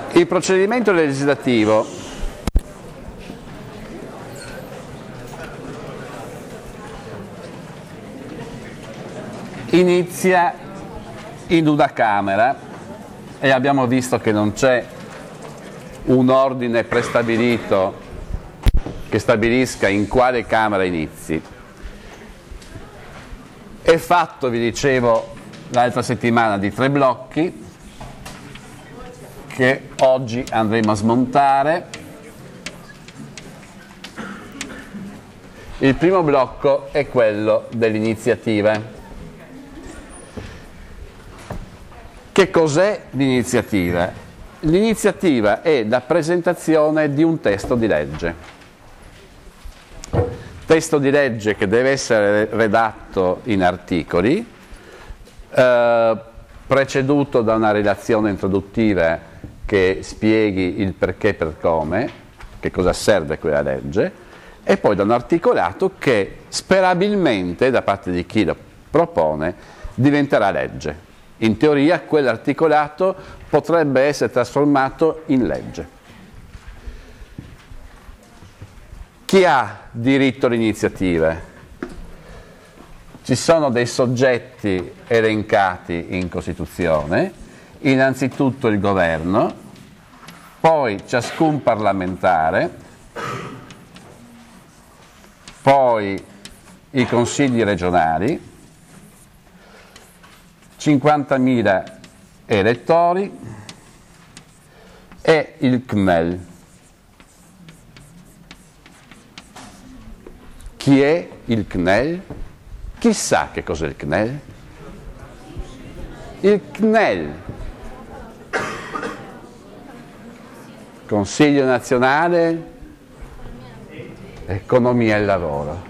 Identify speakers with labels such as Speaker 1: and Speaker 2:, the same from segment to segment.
Speaker 1: Il procedimento legislativo inizia in una Camera e abbiamo visto che non c'è un ordine prestabilito che stabilisca in quale Camera inizi. È fatto, vi dicevo l'altra settimana, di 3 blocchi che oggi andremo a smontare. Il primo blocco è quello dell'iniziativa. Che cos'è l'iniziativa? L'iniziativa è la presentazione di un testo di legge. Testo di legge che deve essere redatto in articoli, preceduto da una relazione introduttiva che spieghi il perché e per come, che cosa serve quella legge, e poi da un articolato che sperabilmente, da parte di chi lo propone, diventerà legge. In teoria quell'articolato potrebbe essere trasformato in legge. Chi ha diritto all'iniziativa? Ci sono dei soggetti elencati in Costituzione, innanzitutto il governo, poi ciascun parlamentare, poi i consigli regionali, 50.000 elettori e il CNEL. Chi è il CNEL? Chi sa che cos'è il CNEL? Il CNEL, Consiglio Nazionale Economia e Lavoro.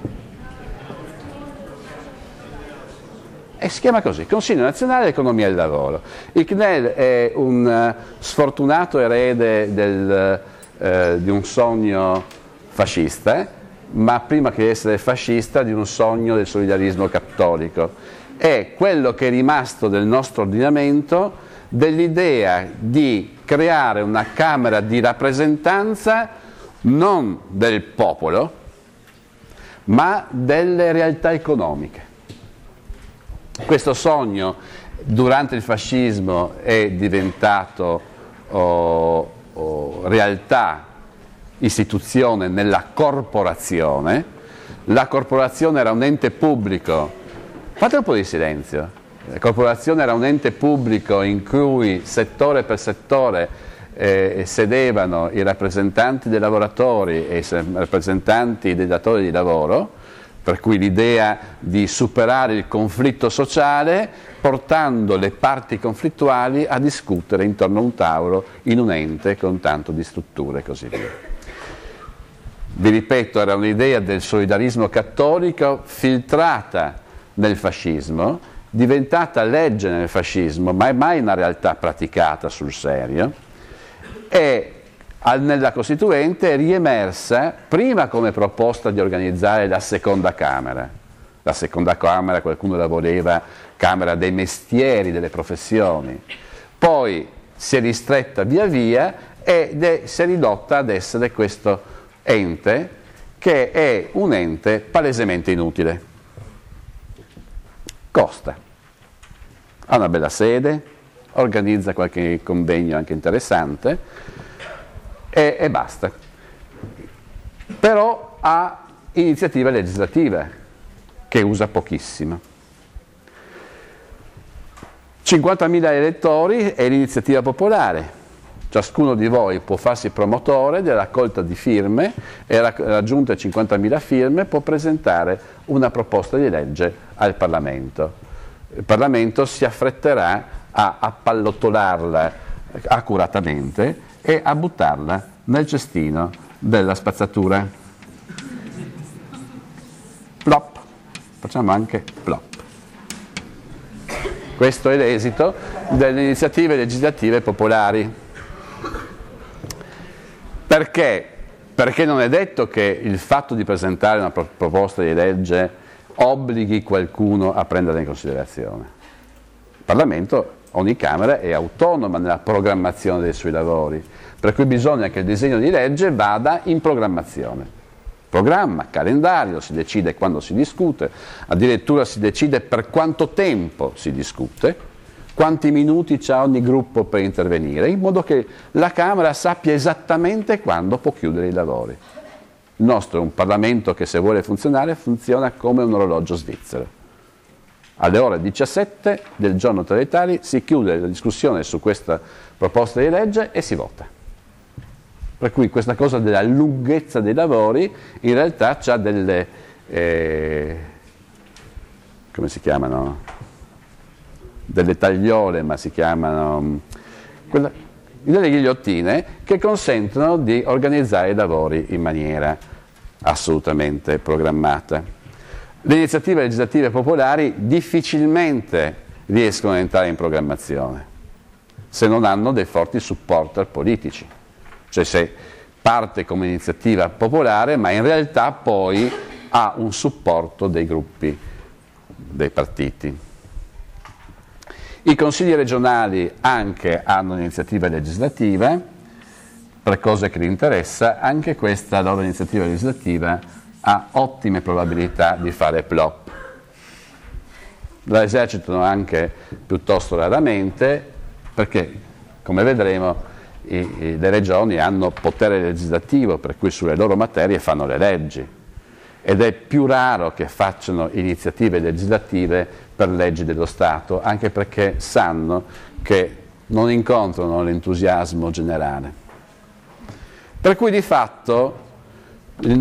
Speaker 1: E si chiama così, Consiglio Nazionale Economia e Lavoro. Il CNEL è un sfortunato erede di un sogno fascista, ma prima che essere fascista di un sogno del solidarismo cattolico. È quello che è rimasto del nostro ordinamento, dell'idea di creare una Camera di rappresentanza non del popolo, ma delle realtà economiche. Questo sogno durante il fascismo è diventato realtà, istituzione nella corporazione. La corporazione era un ente pubblico, fate un po' di silenzio, la corporazione era un ente pubblico in cui settore per settore sedevano i rappresentanti dei lavoratori e i rappresentanti dei datori di lavoro, per cui l'idea di superare il conflitto sociale portando le parti conflittuali a discutere intorno a un tavolo in un ente con tanto di strutture e così via. Vi ripeto, era un'idea del solidarismo cattolico filtrata nel fascismo, diventata legge nel fascismo, ma è mai una realtà praticata sul serio, e nella Costituente è riemersa prima come proposta di organizzare la seconda Camera. La seconda Camera qualcuno la voleva Camera dei mestieri, delle professioni, poi si è ristretta via via ed si è ridotta ad essere questo ente che è un ente palesemente inutile. Costa, ha una bella sede, organizza qualche convegno anche interessante e basta. Però ha iniziativa legislativa che usa pochissimo. 50.000 elettori è l'iniziativa popolare. Ciascuno di voi può farsi promotore della raccolta di firme e raggiunte 50.000 firme può presentare una proposta di legge al Parlamento. Il Parlamento si affretterà a appallottolarla accuratamente e a buttarla nel cestino della spazzatura. Plop. Facciamo anche plop. Questo è l'esito delle iniziative legislative popolari. Perché? Perché non è detto che il fatto di presentare una proposta di legge obblighi qualcuno a prenderla in considerazione. Il Parlamento ogni Camera è autonoma nella programmazione dei suoi lavori, per cui bisogna che il disegno di legge vada in programmazione. Programma, calendario, si decide quando si discute, addirittura si decide per quanto tempo si discute, quanti minuti c'ha ogni gruppo per intervenire, in modo che la Camera sappia esattamente quando può chiudere i lavori. Il nostro è un Parlamento che, se vuole funzionare, funziona come un orologio svizzero. Alle ore 17 del giorno tra le tali si chiude la discussione su questa proposta di legge e si vota. Per cui questa cosa della lunghezza dei lavori in realtà ha delle, come si chiamano? Delle tagliole, ma si chiamano delle ghigliottine che consentono di organizzare i lavori in maniera assolutamente programmata. Le iniziative legislative popolari difficilmente riescono ad entrare in programmazione se non hanno dei forti supporter politici. Cioè se parte come iniziativa popolare, ma in realtà poi ha un supporto dei gruppi, dei partiti. I consigli regionali anche hanno un'iniziativa legislativa, per cose che li interessa, anche questa loro iniziativa legislativa ha ottime probabilità di fare plop. La esercitano anche piuttosto raramente, perché, come vedremo, le regioni hanno potere legislativo, per cui sulle loro materie fanno le leggi, ed è più raro che facciano iniziative legislative per leggi dello Stato, anche perché sanno che non incontrano l'entusiasmo generale. Per cui di fatto il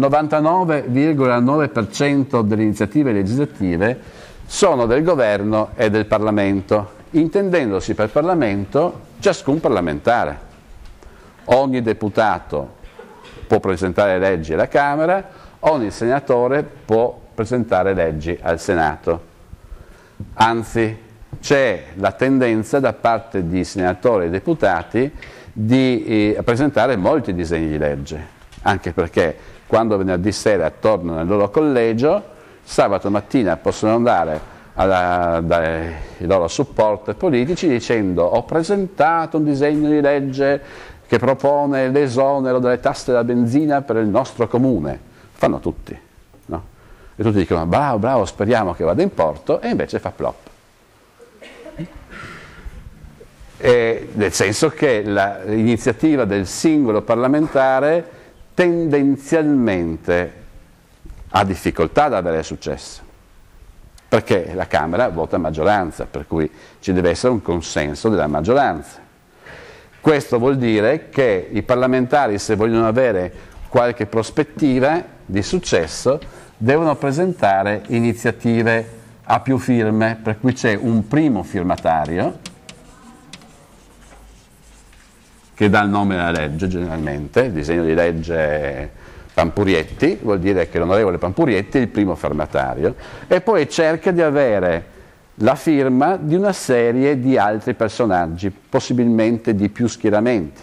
Speaker 1: 99,9% delle iniziative legislative sono del governo e del Parlamento, intendendosi per Parlamento ciascun parlamentare. Ogni deputato può presentare leggi alla Camera, ogni senatore può presentare leggi al Senato. Anzi, c'è la tendenza da parte di senatori e deputati di presentare molti disegni di legge, anche perché quando venerdì sera tornano nel loro collegio, sabato mattina possono andare dai loro supporter politici dicendo: ho presentato un disegno di legge che propone l'esonero delle tasse della benzina per il nostro comune. Fanno tutti, no? E tutti dicono: bravo, bravo, speriamo che vada in porto, e invece fa plop. Nel senso che l'iniziativa del singolo parlamentare tendenzialmente ha difficoltà ad avere successo, perché la Camera vota a maggioranza, per cui ci deve essere un consenso della maggioranza. Questo vuol dire che i parlamentari, se vogliono avere qualche prospettiva di successo, devono presentare iniziative a più firme, per cui c'è un primo firmatario che dà il nome alla legge generalmente, il disegno di legge Pampurietti, vuol dire che l'onorevole Pampurietti è il primo firmatario, e poi cerca di avere la firma di una serie di altri personaggi, possibilmente di più schieramenti.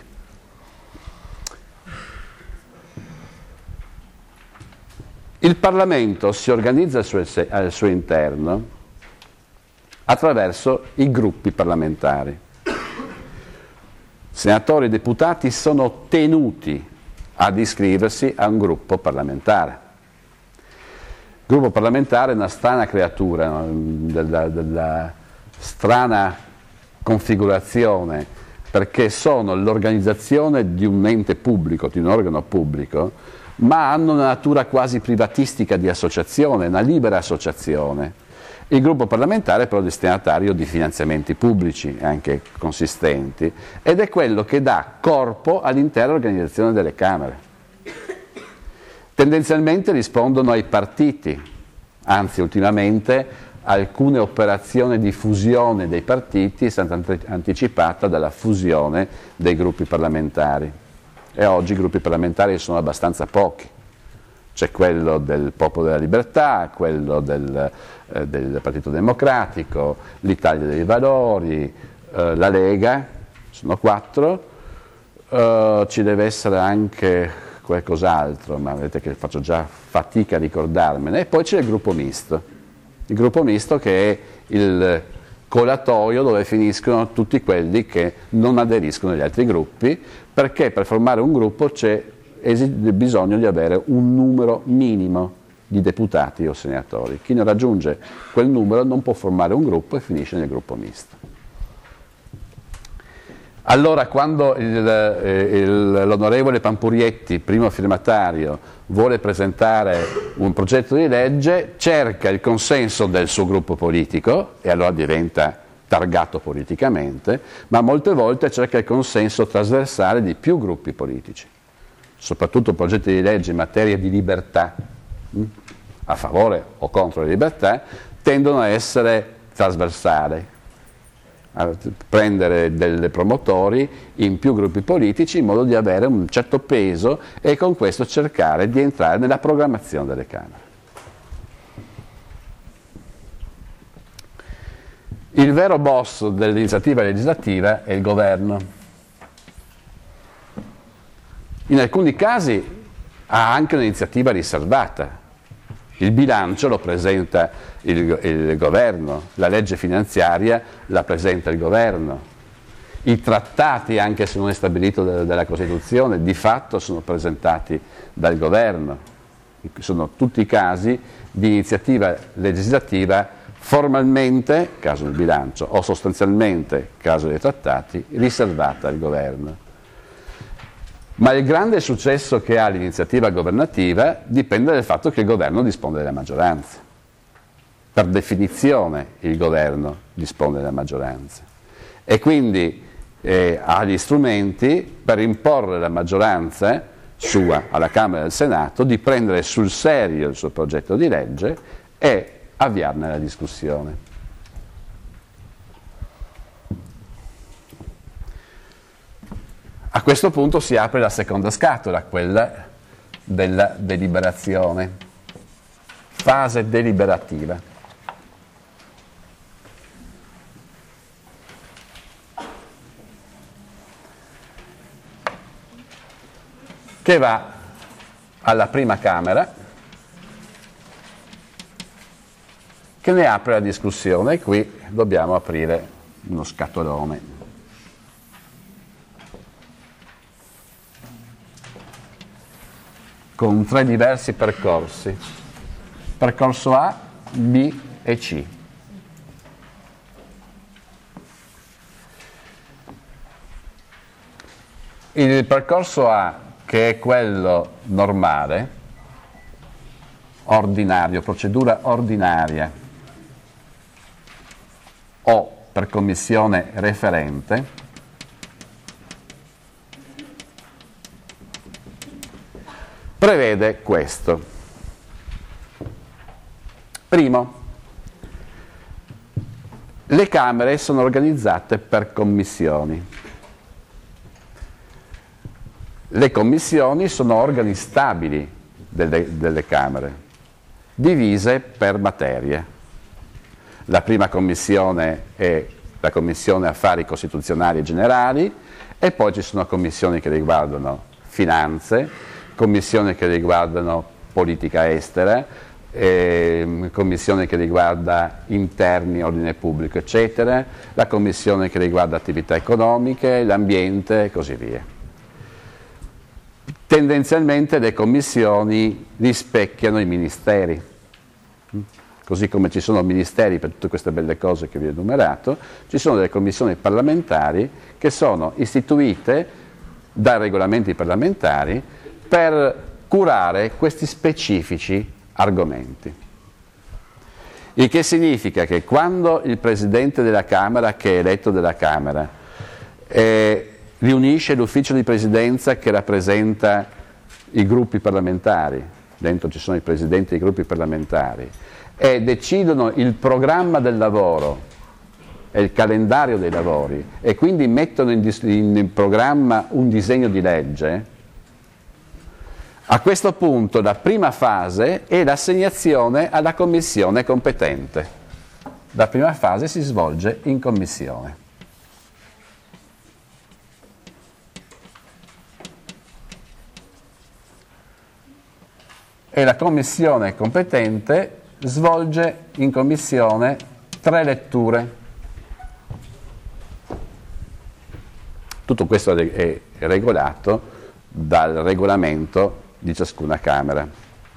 Speaker 1: Il Parlamento si organizza al suo interno attraverso i gruppi parlamentari. Senatori e deputati sono tenuti ad iscriversi a un gruppo parlamentare. Il gruppo parlamentare è una strana creatura, no? della strana configurazione, perché sono l'organizzazione di un ente pubblico, di un organo pubblico, ma hanno una natura quasi privatistica di associazione, una libera associazione. Il gruppo parlamentare è però destinatario di finanziamenti pubblici, anche consistenti, ed è quello che dà corpo all'intera organizzazione delle Camere. Tendenzialmente rispondono ai partiti, anzi ultimamente alcune operazioni di fusione dei partiti sono state anticipate dalla fusione dei gruppi parlamentari, e oggi i gruppi parlamentari sono abbastanza pochi. C'è quello del Popolo della Libertà, quello del Partito Democratico, l'Italia dei Valori, la Lega, sono 4, ci deve essere anche qualcos'altro, ma vedete che faccio già fatica a ricordarmene, e poi c'è il gruppo misto che è il scolatoio dove finiscono tutti quelli che non aderiscono agli altri gruppi, perché per formare un gruppo c'è bisogno di avere un numero minimo di deputati o senatori. Chi non raggiunge quel numero non può formare un gruppo e finisce nel gruppo misto. Allora, quando l'onorevole Pampurietti, primo firmatario, vuole presentare un progetto di legge, cerca il consenso del suo gruppo politico e allora diventa targato politicamente, ma molte volte cerca il consenso trasversale di più gruppi politici, soprattutto progetti di legge in materia di libertà, a favore o contro la libertà, tendono a essere trasversali, a prendere dei promotori in più gruppi politici in modo di avere un certo peso e con questo cercare di entrare nella programmazione delle Camere. Il vero boss dell'iniziativa legislativa è il governo. In alcuni casi ha anche un'iniziativa riservata. Il bilancio lo presenta il governo, la legge finanziaria la presenta il governo, i trattati, anche se non è stabilito dalla Costituzione, di fatto sono presentati dal governo. Sono tutti casi di iniziativa legislativa formalmente, caso del bilancio, o sostanzialmente, caso dei trattati, riservata al governo. Ma il grande successo che ha l'iniziativa governativa dipende dal fatto che il governo dispone della maggioranza. Per definizione il governo dispone della maggioranza e quindi ha gli strumenti per imporre la maggioranza sua alla Camera e al Senato di prendere sul serio il suo progetto di legge e avviarne la discussione. A questo punto si apre la seconda scatola, quella della deliberazione, fase deliberativa. Che va alla prima Camera, che ne apre la discussione e qui dobbiamo aprire uno scatolone. Con 3 diversi percorsi, percorso A, B e C. Il percorso A, che è quello normale, ordinario, procedura ordinaria, o per commissione referente, prevede questo. Primo, le Camere sono organizzate per commissioni. Le commissioni sono organi stabili delle Camere, divise per materie. La prima commissione è la Commissione Affari Costituzionali e Generali e poi ci sono commissioni che riguardano finanze, commissioni che riguardano politica estera, commissione che riguarda interni, ordine pubblico, eccetera, la commissione che riguarda attività economiche, l'ambiente e così via. Tendenzialmente le commissioni rispecchiano i ministeri, così come ci sono ministeri per tutte queste belle cose che vi ho enumerato, ci sono delle commissioni parlamentari che sono istituite dai regolamenti parlamentari per curare questi specifici argomenti. Il che significa che quando il Presidente della Camera, che è eletto dalla Camera, riunisce l'ufficio di presidenza che rappresenta i gruppi parlamentari, dentro ci sono i presidenti dei gruppi parlamentari, e decidono il programma del lavoro e il calendario dei lavori e quindi mettono in programma un disegno di legge, a questo punto la prima fase è l'assegnazione alla commissione competente. La prima fase si svolge in commissione. E la commissione competente svolge in commissione 3 letture Tutto questo è regolato dal regolamento di ciascuna Camera.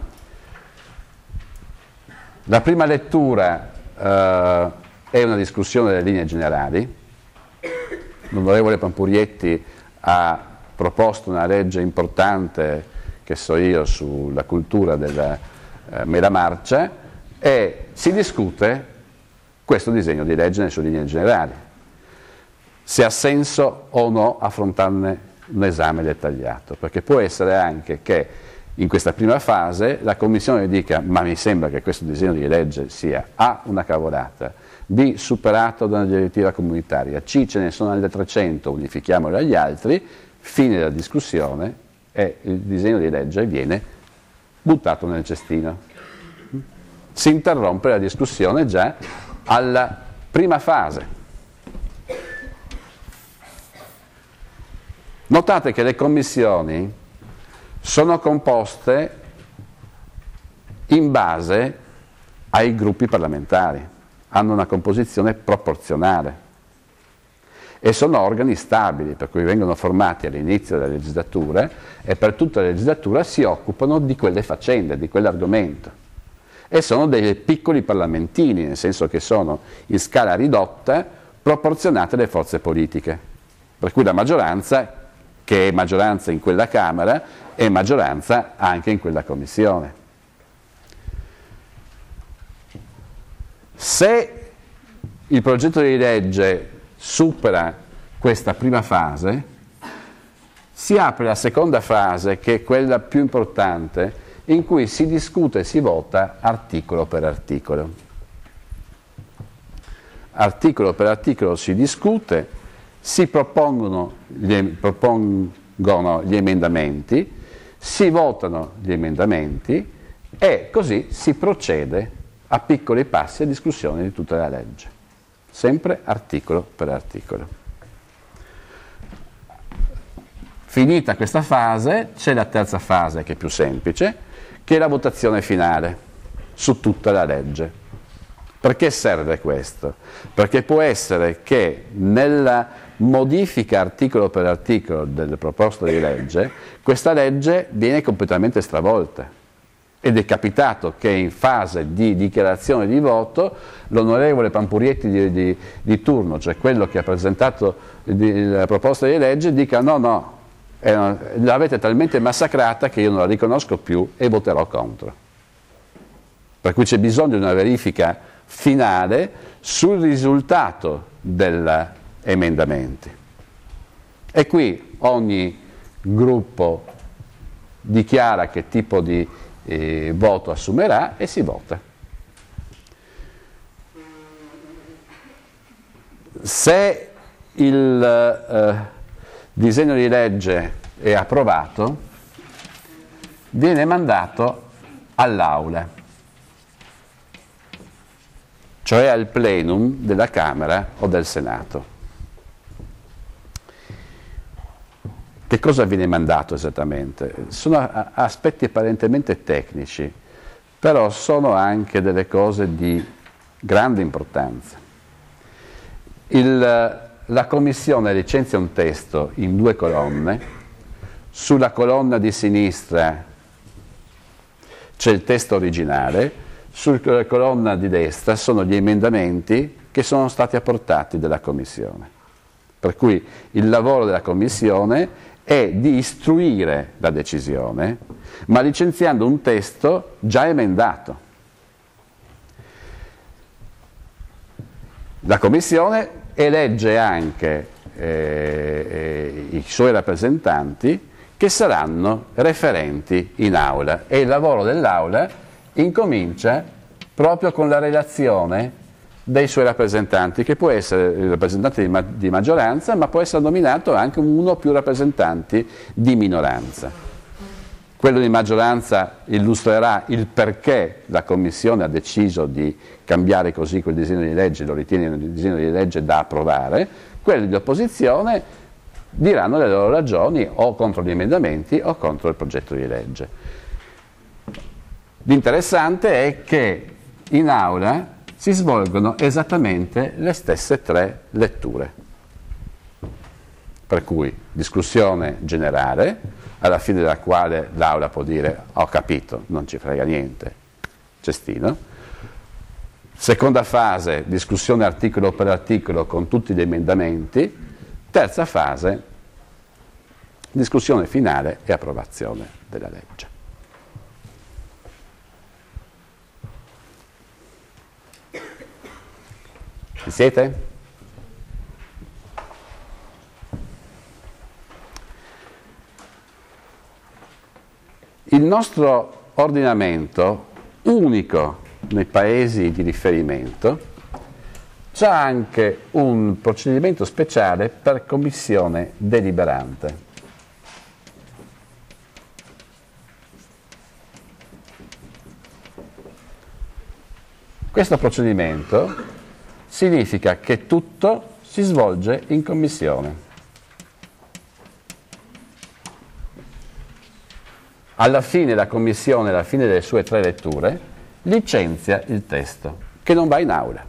Speaker 1: La prima lettura è una discussione delle linee generali. L'onorevole Pampurietti ha proposto una legge importante, che so io, sulla cultura della mela marcia, e si discute questo disegno di legge nelle sue linee generali, se ha senso o no affrontarne un esame dettagliato, perché può essere anche che in questa prima fase la Commissione dica: ma mi sembra che questo disegno di legge sia A, una cavolata, B, superato da una direttiva comunitaria, C, ce ne sono alle 300, unifichiamoli agli altri, fine della discussione e il disegno di legge viene buttato nel cestino. Si interrompe la discussione già alla prima fase. Notate che le commissioni sono composte in base ai gruppi parlamentari, hanno una composizione proporzionale e sono organi stabili, per cui vengono formati all'inizio della legislatura e per tutta la legislatura si occupano di quelle faccende, di quell'argomento. E sono dei piccoli parlamentini, nel senso che sono in scala ridotta proporzionate alle forze politiche, per cui la maggioranza, che è maggioranza in quella Camera, è maggioranza anche in quella Commissione. Se il progetto di legge supera questa prima fase, si apre la seconda fase, che è quella più importante, in cui si discute e si vota articolo per articolo. Articolo per articolo si discute, si propongono gli emendamenti, si votano gli emendamenti e così si procede a piccoli passi a discussione di tutta la legge, sempre articolo per articolo. Finita questa fase, c'è la terza fase, che è più semplice, che è la votazione finale su tutta la legge. Perché serve questo? Perché può essere che nella modifica articolo per articolo delle proposte di legge, questa legge viene completamente stravolta. Ed è capitato che in fase di dichiarazione di voto l'onorevole Pampurietti di turno, cioè quello che ha presentato la proposta di legge, dica no, l'avete talmente massacrata che io non la riconosco più e voterò contro. Per cui c'è bisogno di una verifica finale sul risultato degli emendamenti. E qui ogni gruppo dichiara che tipo di voto assumerà e si vota. Se il disegno di legge è approvato, viene mandato all'Aula, cioè al plenum della Camera o del Senato. Che cosa viene mandato esattamente? Sono aspetti apparentemente tecnici, però sono anche delle cose di grande importanza. La Commissione licenzia un testo in 2 colonne, sulla colonna di sinistra c'è il testo originale, sulla colonna di destra sono gli emendamenti che sono stati apportati dalla Commissione. Per cui il lavoro della Commissione è di istruire la decisione, ma licenziando un testo già emendato. La Commissione elegge anche i suoi rappresentanti che saranno referenti in aula e il lavoro dell'aula incomincia proprio con la relazione dei suoi rappresentanti, che può essere il rappresentante di maggioranza, ma può essere nominato anche uno o più rappresentanti di minoranza. Quello di maggioranza illustrerà il perché la Commissione ha deciso di cambiare così quel disegno di legge, lo ritiene un disegno di legge da approvare. Quelli di opposizione diranno le loro ragioni o contro gli emendamenti o contro il progetto di legge. L'interessante è che in aula si svolgono esattamente le stesse 3 letture. per cui discussione generale, alla fine della quale l'Aula può dire ho capito, non ci frega niente, cestino. Seconda fase, discussione articolo per articolo con tutti gli emendamenti. Terza fase, discussione finale e approvazione della legge. Ci siete? Il nostro ordinamento, unico nei paesi di riferimento, c'ha anche un procedimento speciale per commissione deliberante. Questo procedimento significa che tutto si svolge in commissione. Alla fine la commissione, alla fine delle sue 3 letture, licenzia il testo, che non va in aula.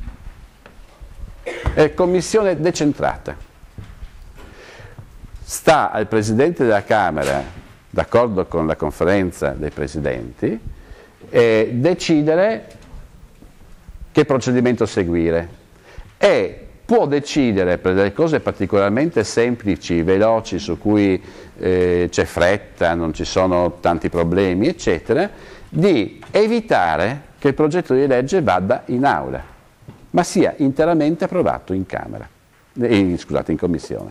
Speaker 1: È commissione decentrata. Sta al Presidente della Camera, d'accordo con la conferenza dei Presidenti, decidere che procedimento seguire e può decidere per delle cose particolarmente semplici, veloci, su cui c'è fretta, non ci sono tanti problemi, eccetera, di evitare che il progetto di legge vada in aula, ma sia interamente approvato in Camera, scusate, in Commissione.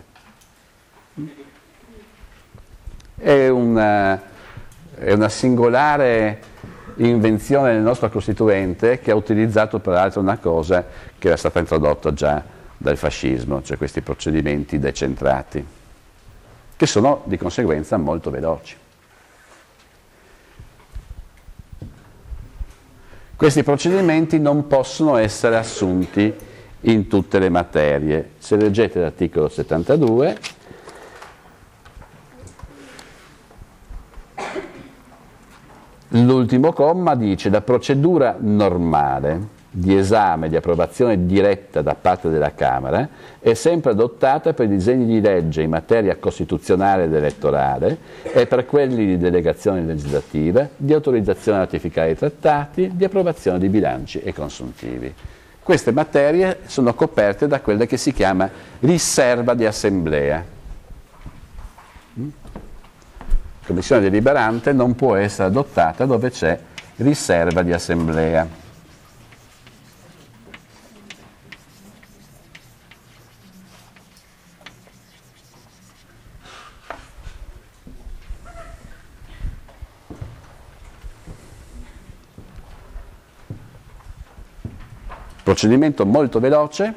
Speaker 1: È una singolare invenzione del nostro Costituente, che ha utilizzato peraltro una cosa che era stata introdotta già dal fascismo, cioè questi procedimenti decentrati, che sono di conseguenza molto veloci. Questi procedimenti non possono essere assunti in tutte le materie. Se leggete l'articolo 72, l'ultimo comma dice: la procedura normale di esame, di approvazione diretta da parte della Camera è sempre adottata per i disegni di legge in materia costituzionale ed elettorale e per quelli di delegazione legislativa, di autorizzazione a ratificare i trattati, di approvazione di bilanci e consuntivi. Queste materie sono coperte da quella che si chiama riserva di assemblea. Commissione deliberante non può essere adottata dove c'è riserva di assemblea. Procedimento molto veloce,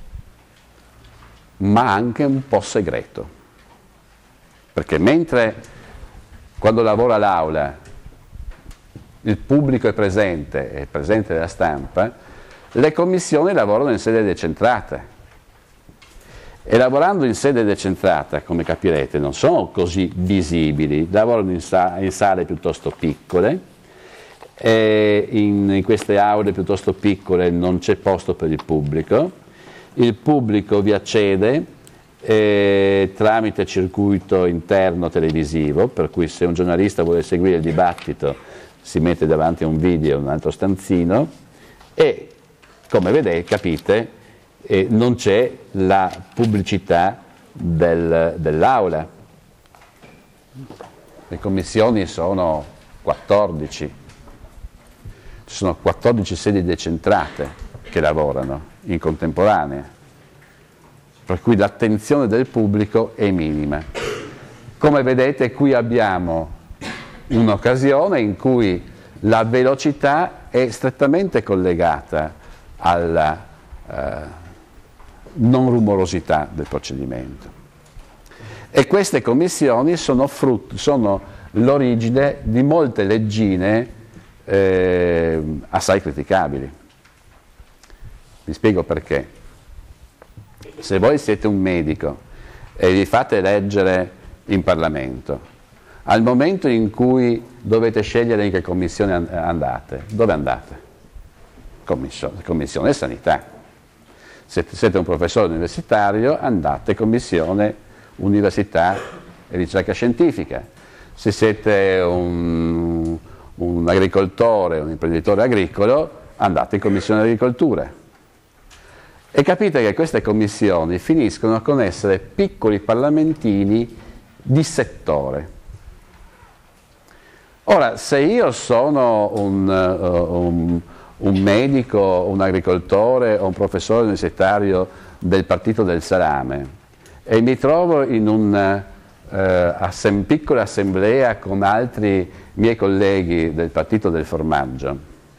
Speaker 1: ma anche un po' segreto, perché mentre quando lavora l'Aula il pubblico è presente della stampa, le commissioni lavorano in sede decentrata e lavorando in sede decentrata, come capirete, non sono così visibili, lavorano in sale piuttosto piccole. In queste aule piuttosto piccole non c'è posto per il pubblico vi accede tramite circuito interno televisivo, per cui se un giornalista vuole seguire il dibattito si mette davanti a un video in un altro stanzino e, come vedete, capite, non c'è la pubblicità dell'aula. Le commissioni sono 14. Ci sono 14 sedi decentrate che lavorano in contemporanea, per cui l'attenzione del pubblico è minima. Come vedete, qui abbiamo un'occasione in cui la velocità è strettamente collegata alla non rumorosità del procedimento. E queste commissioni sono l'origine di molte leggine assai criticabili. Vi spiego perché. Se voi siete un medico e vi fate eleggere in Parlamento, al momento in cui dovete scegliere in che commissione andate, dove andate? Commissione Sanità. Se siete un professore universitario, andate commissione università e ricerca scientifica. Se siete un agricoltore, un imprenditore agricolo, andate in commissione agricoltura. E capite che queste commissioni finiscono con essere piccoli parlamentini di settore. Ora, se io sono un medico, un agricoltore o un professore universitario del partito del salame e mi trovo in una piccola assemblea con altri miei colleghi del partito del formaggio,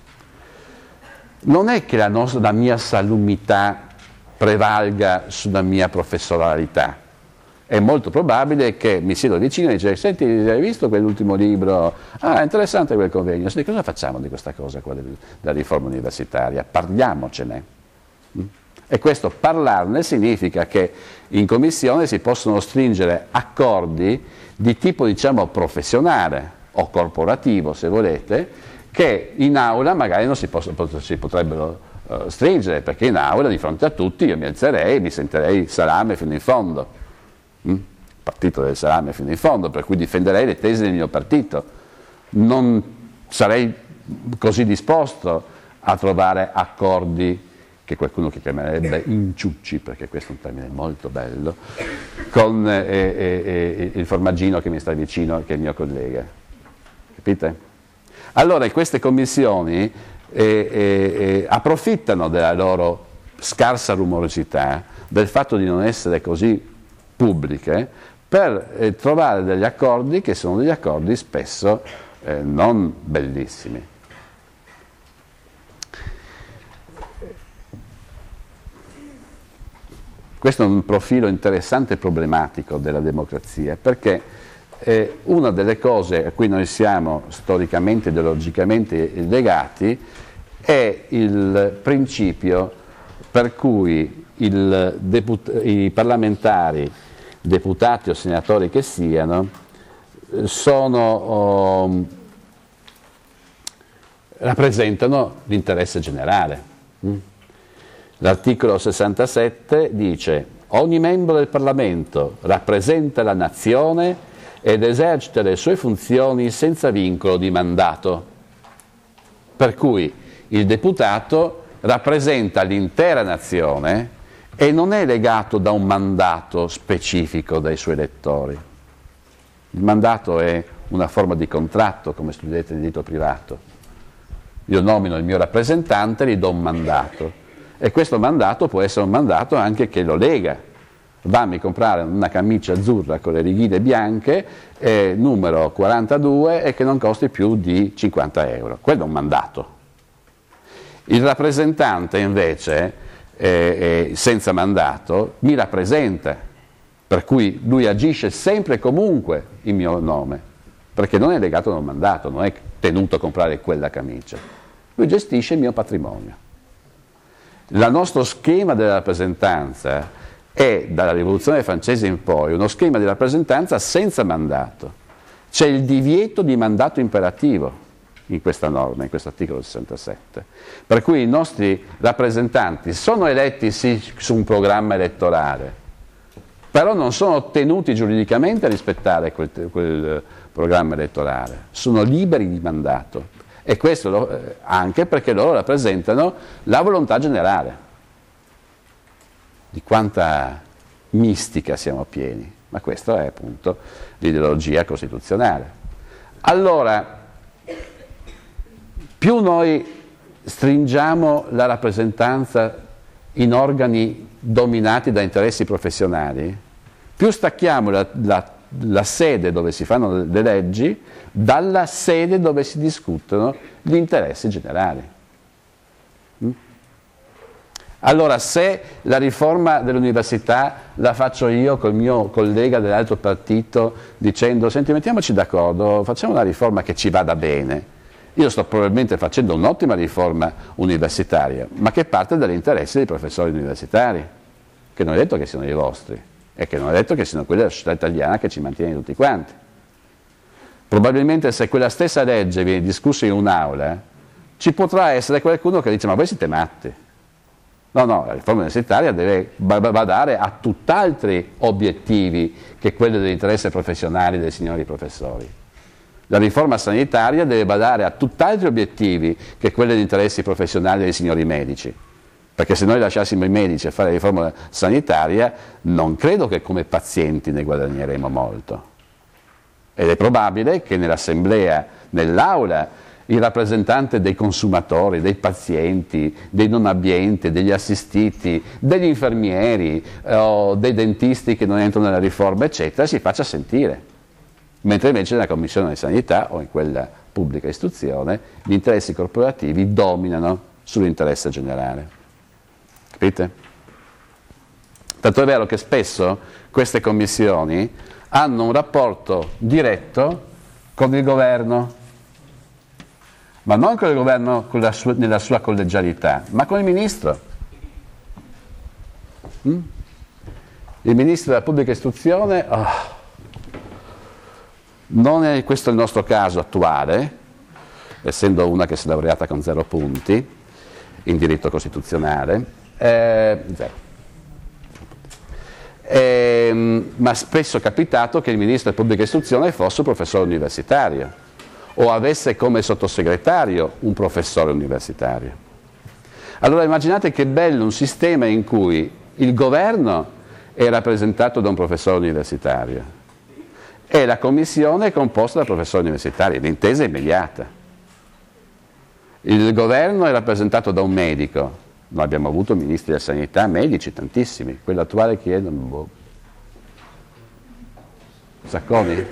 Speaker 1: non è che la mia salumità prevalga sulla mia professionalità. È molto probabile che mi siedo vicino e dice: senti, hai visto quell'ultimo libro? Ah, è interessante quel convegno. Senti, cosa facciamo di questa cosa qua della riforma universitaria? Parliamocene. E questo parlarne significa che in commissione si possono stringere accordi di tipo, diciamo, professionale o corporativo, se volete, che in aula magari non si potrebbero stringere, perché in aula di fronte a tutti io mi alzerei e mi sentirei salame fino in fondo. Partito del salame fino in fondo, per cui difenderei le tesi del mio partito. Non sarei così disposto a trovare accordi che qualcuno che chiamerebbe inciucci, perché questo è un termine molto bello, con il formaggino che mi sta vicino, che è il mio collega. Capite? Allora queste commissioni approfittano della loro scarsa rumorosità, del fatto di non essere così pubbliche, per trovare degli accordi che sono degli accordi spesso non bellissimi. Questo è un profilo interessante e problematico della democrazia, perché una delle cose a cui noi siamo storicamente, ideologicamente legati è il principio per cui i parlamentari, deputati o senatori che siano, rappresentano l'interesse generale. L'articolo 67 dice: ogni membro del Parlamento rappresenta la nazione ed esercita le sue funzioni senza vincolo di mandato. Per cui il deputato rappresenta l'intera nazione e non è legato da un mandato specifico dai suoi elettori. Il mandato è una forma di contratto, come studente di diritto privato. Io nomino il mio rappresentante e gli do un mandato. E questo mandato può essere un mandato anche che lo lega. Vammi a comprare una camicia azzurra con le righine bianche, numero 42, e che non costi più di 50 euro. Quello è un mandato. Il rappresentante invece, senza mandato, mi rappresenta, per cui lui agisce sempre e comunque in mio nome, perché non è legato da un mandato, non è tenuto a comprare quella camicia. Lui gestisce il mio patrimonio. Il nostro schema della rappresentanza è, dalla rivoluzione francese in poi, uno schema di rappresentanza senza mandato. C'è il divieto di mandato imperativo in questa norma, in questo articolo 67. Per cui i nostri rappresentanti sono eletti sì su un programma elettorale, però non sono tenuti giuridicamente a rispettare quel programma elettorale, sono liberi di mandato. E questo anche perché loro rappresentano la volontà generale. Di quanta mistica siamo pieni, ma questa è appunto l'ideologia costituzionale. Allora, più noi stringiamo la rappresentanza in organi dominati da interessi professionali, più stacchiamo la sede dove si fanno le leggi dalla sede dove si discutono gli interessi generali. Allora, se la riforma dell'università la faccio io col mio collega dell'altro partito dicendo: senti, mettiamoci d'accordo, facciamo una riforma che ci vada bene, io sto probabilmente facendo un'ottima riforma universitaria, ma che parte dagli interessi dei professori universitari, che non è detto che siano i vostri, e che non è detto che siano quelli della società italiana che ci mantiene tutti quanti. Probabilmente, se quella stessa legge viene discussa in un'aula, ci potrà essere qualcuno che dice: ma voi siete matti, No, la riforma universitaria deve badare a tutt'altri obiettivi che quelli dell'interesse professionale dei signori professori. La riforma sanitaria deve badare a tutt'altri obiettivi che quelli degli interessi professionali dei signori medici. Perché se noi lasciassimo i medici a fare la riforma sanitaria, non credo che come pazienti ne guadagneremo molto. Ed è probabile che nell'assemblea, nell'aula, il rappresentante dei consumatori, dei pazienti, dei non abbienti, degli assistiti, degli infermieri o dei dentisti che non entrano nella riforma, eccetera, si faccia sentire. Mentre invece nella Commissione di Sanità o in quella pubblica istruzione gli interessi corporativi dominano sull'interesse generale. Capite? Tanto è vero che spesso queste commissioni hanno un rapporto diretto con il governo, ma non con il governo nella sua collegialità, ma con il ministro. Il ministro della pubblica istruzione, non è questo il nostro caso attuale, essendo una che si è laureata con 0 punti in diritto costituzionale, 0. Ma spesso è capitato che il ministro della pubblica istruzione fosse un professore universitario o avesse come sottosegretario un professore universitario. Allora immaginate che bello un sistema in cui il governo è rappresentato da un professore universitario e la commissione è composta da professori universitari, l'intesa è immediata. Il governo è rappresentato da un medico, noi abbiamo avuto ministri della sanità, medici, tantissimi, quello attuale chi è? Sacconi?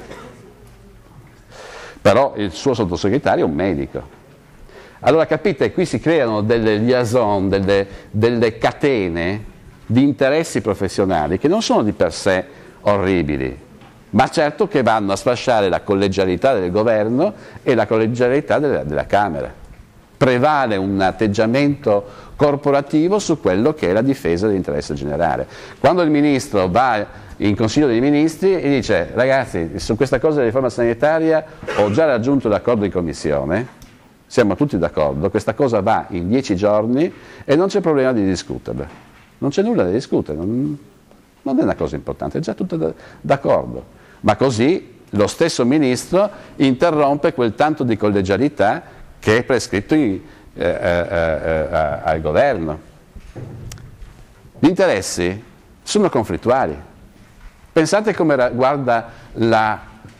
Speaker 1: Però il suo sottosegretario è un medico. Allora capite, qui si creano delle liaison, delle catene di interessi professionali che non sono di per sé orribili, ma certo che vanno a sfasciare la collegialità del governo e la collegialità della Camera. Prevale un atteggiamento corporativo su quello che è la difesa dell'interesse generale. Quando il ministro va in Consiglio dei Ministri e dice ragazzi, su questa cosa della riforma sanitaria ho già raggiunto l'accordo in commissione, siamo tutti d'accordo, questa cosa va in 10 giorni e non c'è problema di discuterla, non c'è nulla da discutere, non è una cosa importante, è già tutto d'accordo, ma così lo stesso ministro interrompe quel tanto di collegialità che è prescritto al governo. Gli interessi sono conflittuali. Pensate come guarda la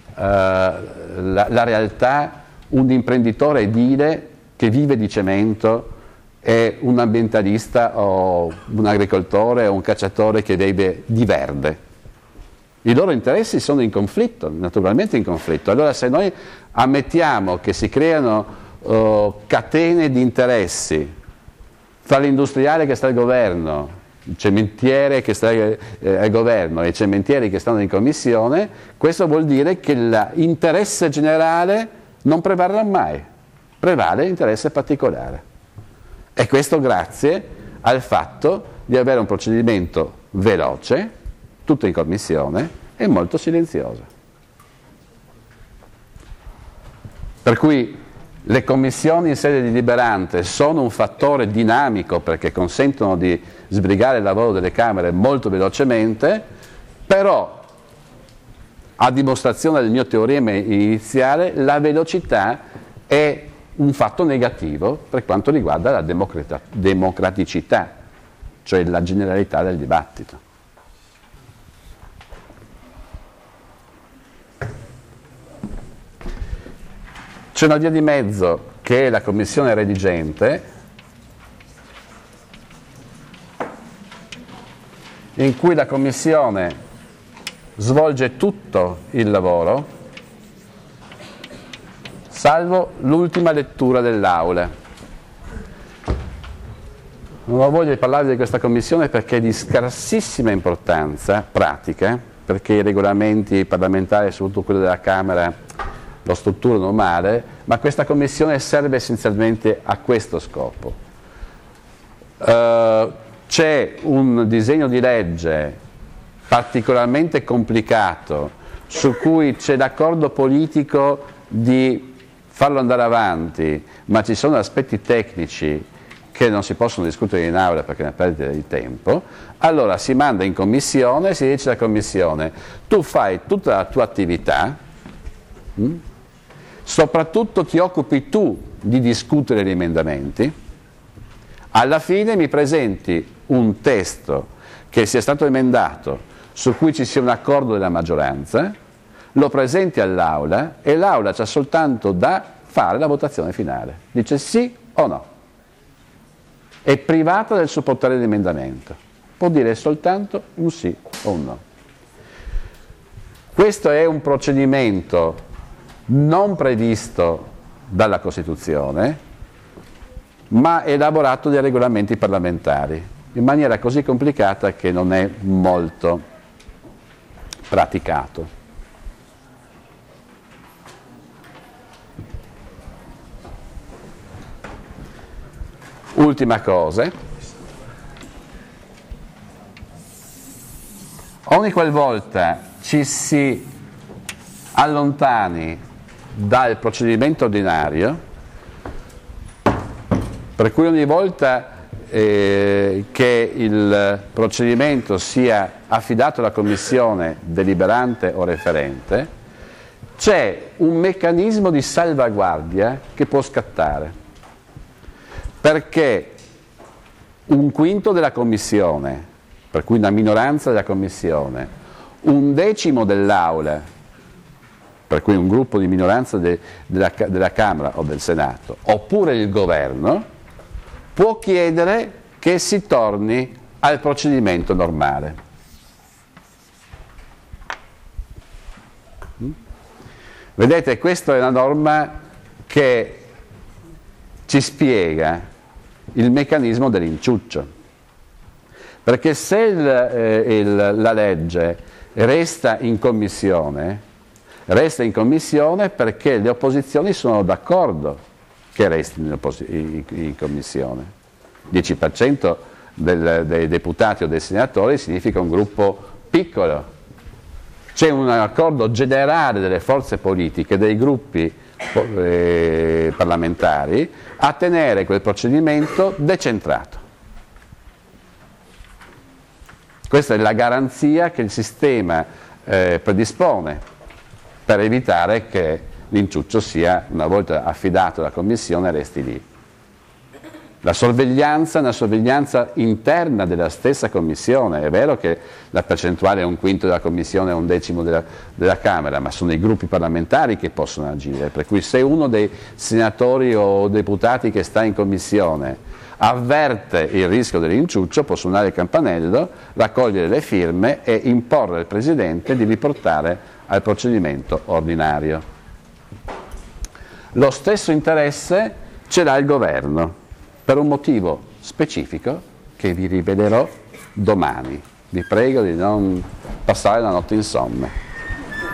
Speaker 1: realtà un imprenditore edile che vive di cemento e un ambientalista o un agricoltore o un cacciatore che vive di verde. I loro interessi sono in conflitto, naturalmente in conflitto. Allora se noi ammettiamo che si creano catene di interessi fra l'industriale che sta al governo, il cementiere che sta al governo e i cementieri che stanno in commissione, questo vuol dire che l'interesse generale non prevarrà mai, prevale l'interesse particolare. E questo grazie al fatto di avere un procedimento veloce, tutto in commissione e molto silenzioso. Per cui le commissioni in sede deliberante sono un fattore dinamico perché consentono di sbrigare il lavoro delle Camere molto velocemente, però a dimostrazione del mio teorema iniziale la velocità è un fatto negativo per quanto riguarda la democraticità, cioè la generalità del dibattito. C'è una via di mezzo che è la commissione redigente, in cui la commissione svolge tutto il lavoro, salvo l'ultima lettura dell'Aula. Non ho voglia di parlare di questa commissione perché è di scarsissima importanza pratica, perché i regolamenti parlamentari, soprattutto quello della Camera, lo strutturano male, ma questa commissione serve essenzialmente a questo scopo. C'è un disegno di legge particolarmente complicato su cui c'è l'accordo politico di farlo andare avanti, ma ci sono aspetti tecnici che non si possono discutere in aula perché è una perdita di tempo, allora si manda in commissione e si dice alla commissione: tu fai tutta la tua attività, soprattutto ti occupi tu di discutere gli emendamenti, alla fine mi presenti un testo che sia stato emendato, su cui ci sia un accordo della maggioranza, lo presenti all'aula e l'Aula c'ha soltanto da fare la votazione finale. Dice sì o no. È privata del suo potere di emendamento. Può dire soltanto un sì o un no. Questo è un procedimento non previsto dalla Costituzione, ma elaborato dai regolamenti parlamentari, in maniera così complicata che non è molto praticato. Ultima cosa, ogni qualvolta ci si allontani dal procedimento ordinario, per cui ogni volta che il procedimento sia affidato alla commissione deliberante o referente, c'è un meccanismo di salvaguardia che può scattare. Perché un quinto della commissione, per cui una minoranza della commissione, un decimo dell'aula, per cui un gruppo di minoranza della Camera o del Senato, oppure il governo, può chiedere che si torni al procedimento normale. Vedete, questa è una norma che ci spiega il meccanismo dell'inciuccio, perché se la legge resta in commissione perché le opposizioni sono d'accordo che resti in commissione. 10% dei deputati o dei senatori significa un gruppo piccolo. C'è un accordo generale delle forze politiche, dei gruppi parlamentari, a tenere quel procedimento decentrato. Questa è la garanzia che il sistema predispone per evitare che l'inciuccio sia, una volta affidato alla commissione, resti lì. La sorveglianza è una sorveglianza interna della stessa commissione. È vero che la percentuale è un quinto della commissione e un decimo della Camera, ma sono i gruppi parlamentari che possono agire, per cui se uno dei senatori o deputati che sta in commissione avverte il rischio dell'inciuccio, può suonare il campanello, raccogliere le firme e imporre al Presidente di riportare al procedimento ordinario. Lo stesso interesse ce l'ha il Governo, per un motivo specifico che vi rivelerò domani. Vi prego di non passare la notte insonne.